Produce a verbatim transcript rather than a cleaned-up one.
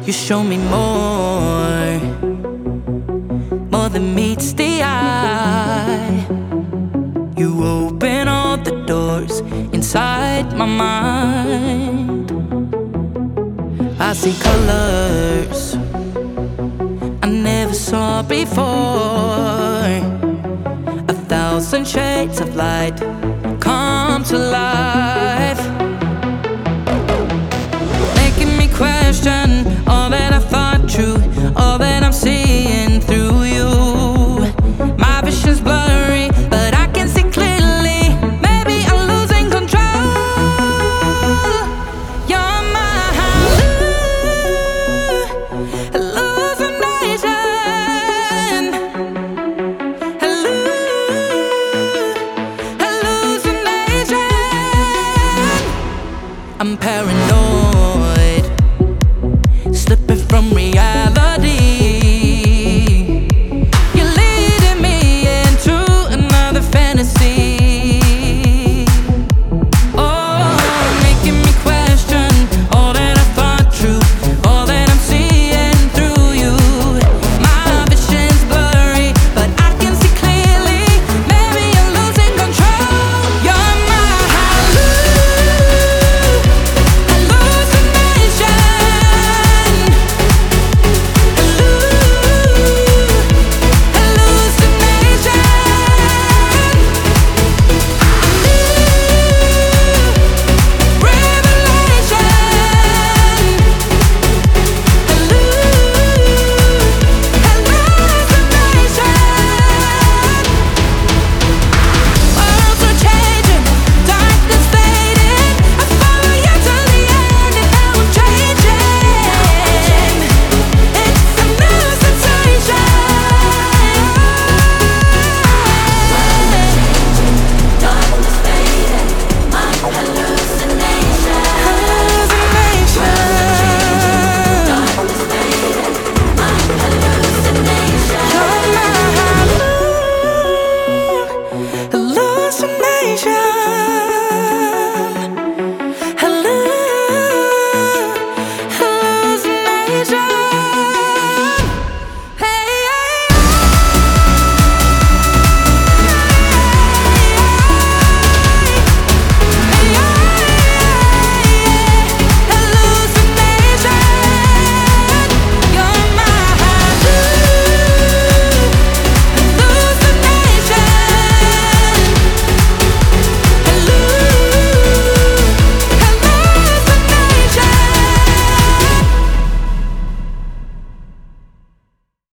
You show me more, more than meets the eye. You open all the doors inside my mind. I see colors I never saw before. A thousand shades of light come to life.